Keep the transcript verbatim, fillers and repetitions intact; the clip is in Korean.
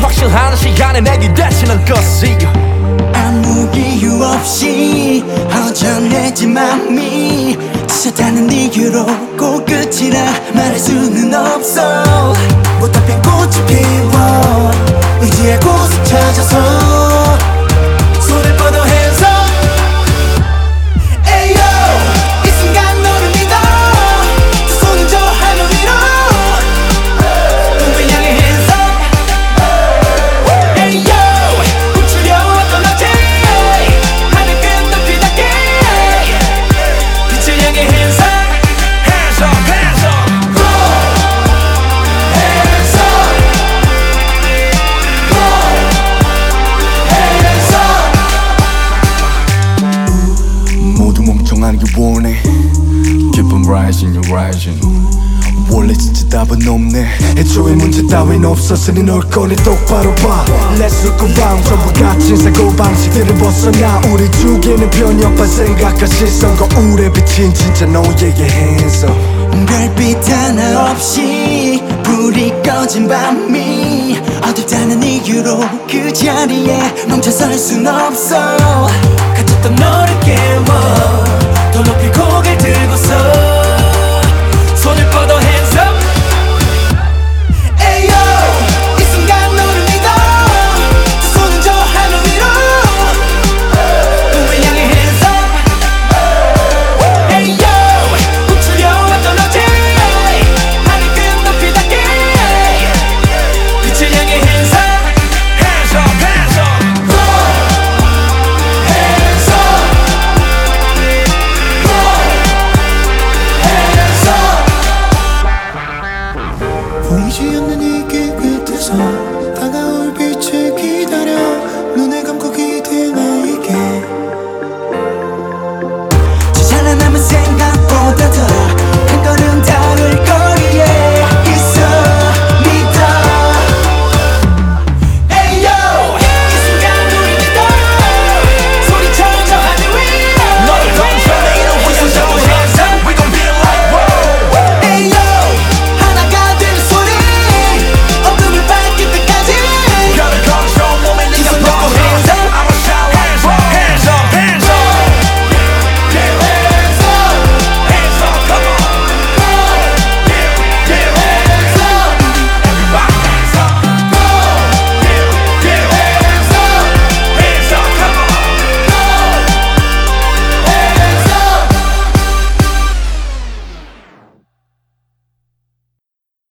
확실한 시간에 내 기대치는 것이 아무 이유 없이 허전해진 맘이 지쳤다는 이유로 꼭 끝이라 말할 수는 없어. 못다 핀 꽃이 피워 의지의 곳을 찾아서 손을 뻗어 hands up. 에이요 이 순간 너를 믿어 두 손을 저 하늘 위로 꿈을 향해 hands up. 에이요 훔치려왔던 어제 하늘 끝높이 닿게 빛을 향해 hands up. Hands up, hands up. Hands up. Hands up. 모두 멍청하게 원해 Keep on rising, you're rising 원래 진짜 답은 없네 애초에 문제 따윈 없었으니 널 꺼내 똑바로 봐 Let's look around 전부 같은 사고방식들을 벗어나 우리 죽이는 편협한 생각과 시선 거울에 비친 진짜 너에게 hands up. 별빛 하나 없이 불이 꺼진 밤이 어둡다는 이유로 그 자리에 멈춰설 순 없어. 갇혔던 너를 깨워 더 높이 고개를 들고서